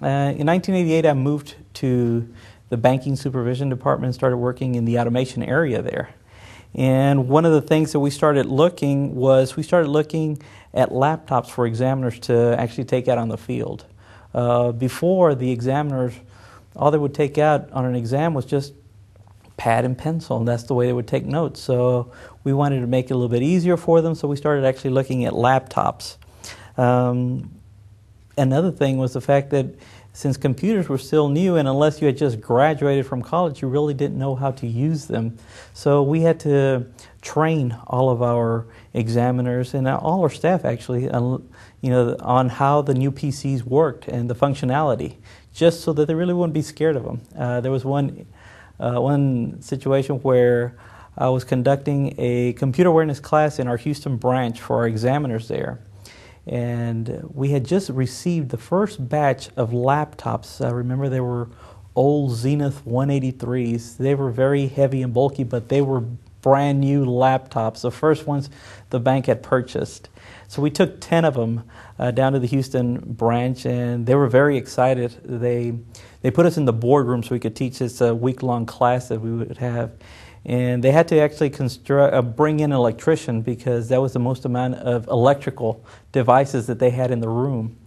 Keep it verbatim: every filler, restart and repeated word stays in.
Uh, in nineteen eighty-eight, I moved to the banking supervision department and started working in the automation area there. And one of the things that we started looking was we started looking at laptops for examiners to actually take out on the field. Uh, before, the examiners, all they would take out on an exam was just pad and pencil, and that's the way they would take notes. So we wanted to make it a little bit easier for them, so we started actually looking at laptops. Um, another thing was the fact that since computers were still new, and unless you had just graduated from college, you really didn't know how to use them. So we had to train all of our examiners and all our staff actually, you know, on how the new P Cs worked and the functionality, just so that they really wouldn't be scared of them. Uh, there was one uh, one situation where I was conducting a computer awareness class in our Houston branch for our examiners there. And we had just received the first batch of laptops. I remember they were old Zenith one eighty-threes. They were very heavy and bulky, but they were brand new laptops, the first ones the bank had purchased. So we took ten of them uh, down to the Houston branch, and they were very excited. They they put us in the boardroom so we could teach this uh, week-long class that we would have. And they had to actually construct, uh, bring in an electrician because that was the most amount of electrical devices that they had in the room.